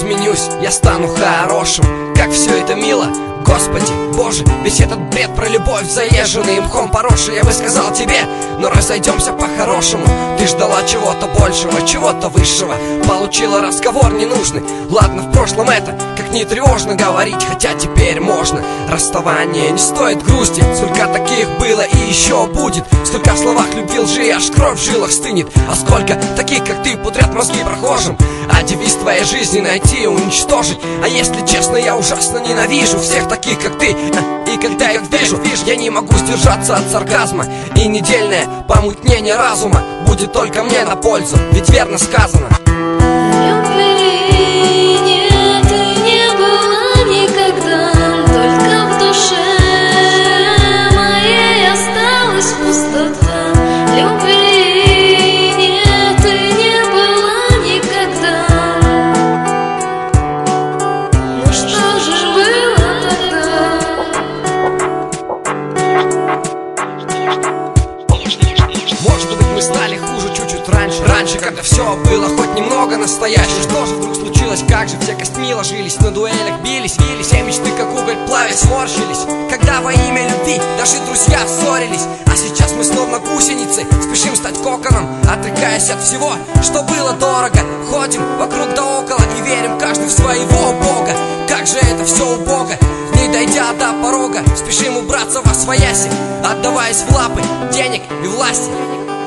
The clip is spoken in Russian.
изменюсь, я стану хорошим. Как все это мило, Господи, Боже, ведь этот бред про любовь, заезженный мхом поросший. Я бы сказал тебе, но разойдемся по-хорошему. Ты ждала чего-то большего, чего-то высшего, получила разговор ненужный. Ладно, в прошлом это, как не тревожно говорить, хотя теперь можно. Расставание не стоит грусти, сколько таких было и еще будет. Столько в словах любви лжи, аж кровь в жилах стынет. А сколько таких, как ты, пудрят мозги прохожим. А девиз твоей жизни найти и уничтожить. А если честно, я ужасно ненавижу всех таких, как ты. И когда их вижу, я не могу сдержаться от сарказма. И недельное помутнение разума будет только мне на пользу, ведь верно сказано. Раньше, когда все было хоть немного настоящее. Что же вдруг случилось, как же все костьми ложились, на дуэлях бились, все мечты как уголь плавя сморщились. Когда во имя любви даже друзья ссорились. А сейчас мы словно гусеницы спешим стать коконом, отрекаясь от всего, что было дорого. Ходим вокруг да около и верим каждый в своего бога. Как же это все убого, не дойдя до порога, спешим убраться во свояси, отдаваясь в лапы денег и власти.